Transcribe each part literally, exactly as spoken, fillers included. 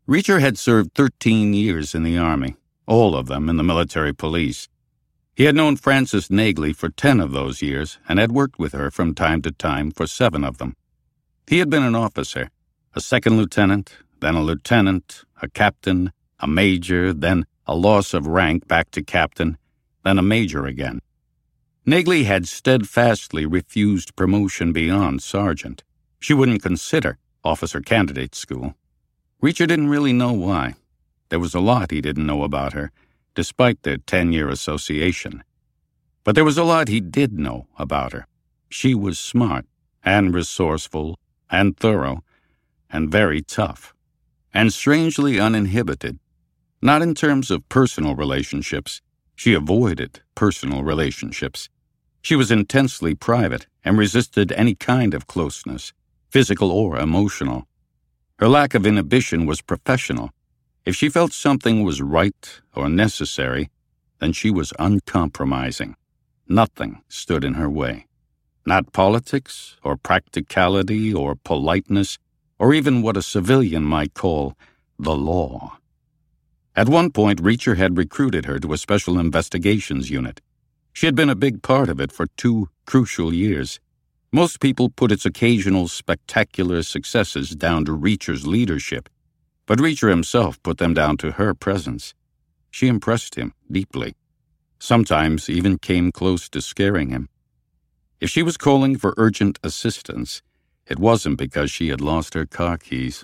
Reacher had served thirteen years in the Army, all of them in the military police. He had known Frances Nagley for ten of those years and had worked with her from time to time for seven of them. He had been an officer, a second lieutenant, then a lieutenant, a captain, a major, then a loss of rank back to captain, then a major again. Nagley had steadfastly refused promotion beyond sergeant. She wouldn't consider officer candidate school. Reacher didn't really know why. There was a lot he didn't know about her, despite their ten-year association. But there was a lot he did know about her. She was smart and resourceful and thorough and very tough and strangely uninhibited. Not in terms of personal relationships. She avoided personal relationships. She was intensely private and resisted any kind of closeness, physical or emotional. Her lack of inhibition was professional. If she felt something was right or necessary, then she was uncompromising. Nothing stood in her way. Not politics or practicality or politeness or even what a civilian might call the law. At one point, Reacher had recruited her to a special investigations unit. She had been a big part of it for two crucial years. Most people put its occasional spectacular successes down to Reacher's leadership, but Reacher himself put them down to her presence. She impressed him deeply, sometimes even came close to scaring him. If she was calling for urgent assistance, it wasn't because she had lost her car keys.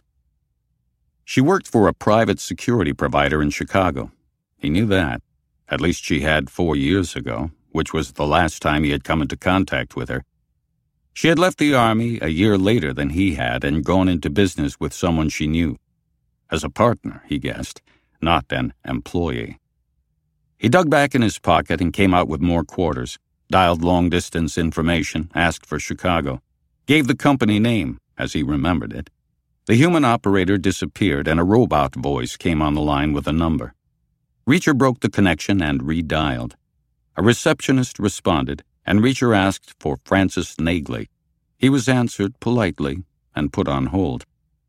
She worked for a private security provider in Chicago. He knew that. At least she had four years ago, which was the last time he had come into contact with her. She had left the Army a year later than he had and gone into business with someone she knew. As a partner, he guessed, not an employee. He dug back in his pocket and came out with more quarters, dialed long-distance information, asked for Chicago, gave the company name, as he remembered it. The human operator disappeared and a robot voice came on the line with a number. Reacher broke the connection and redialed. A receptionist responded, and Reacher asked for Frances Nagley. He was answered politely and put on hold.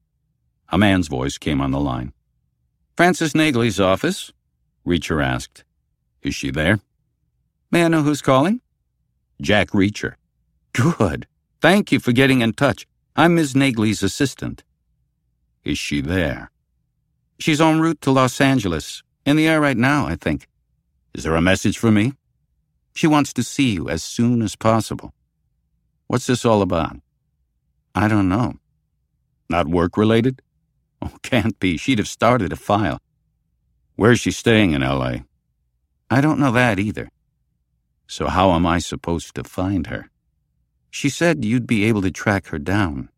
A man's voice came on the line. "Frances Nagley's office?" Reacher asked. "Is she there?" "May I know who's calling?" "Jack Reacher." "Good. Thank you for getting in touch. I'm Miz Nagley's assistant." "Is she there?" "She's en route to Los Angeles. In the air right now, I think." "Is there a message for me?" "She wants to see you as soon as possible." "What's this all about?" "I don't know." "Not work-related?" "Oh, can't be. She'd have started a file." "Where's she staying in L A?" "I don't know that either." "So how am I supposed to find her?" "She said you'd be able to track her down."